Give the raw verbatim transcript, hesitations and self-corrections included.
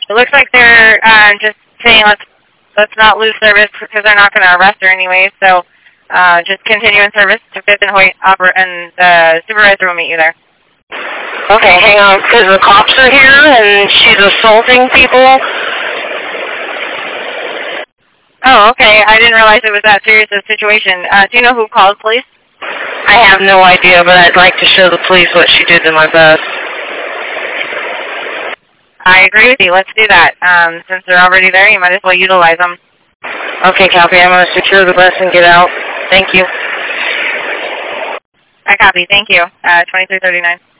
It looks like they're uh, just saying let's let's not lose service because they're not going to arrest her anyway. So uh, just continue in service to Fifth and Hoyt, oper and the supervisor will meet you there. Okay, hang on, because the cops are here and she's assaulting people. Oh, okay. I didn't realize it was that serious a situation. Uh, do you know who called police? I have no idea, but I'd like to show the police what she did to my bus. I agree with you. Let's do that. Um, since they're already there, you might as well utilize them. Okay, copy. I'm going to secure the bus and get out. Thank you. I copy. Thank you. Uh, twenty-three thirty-nine.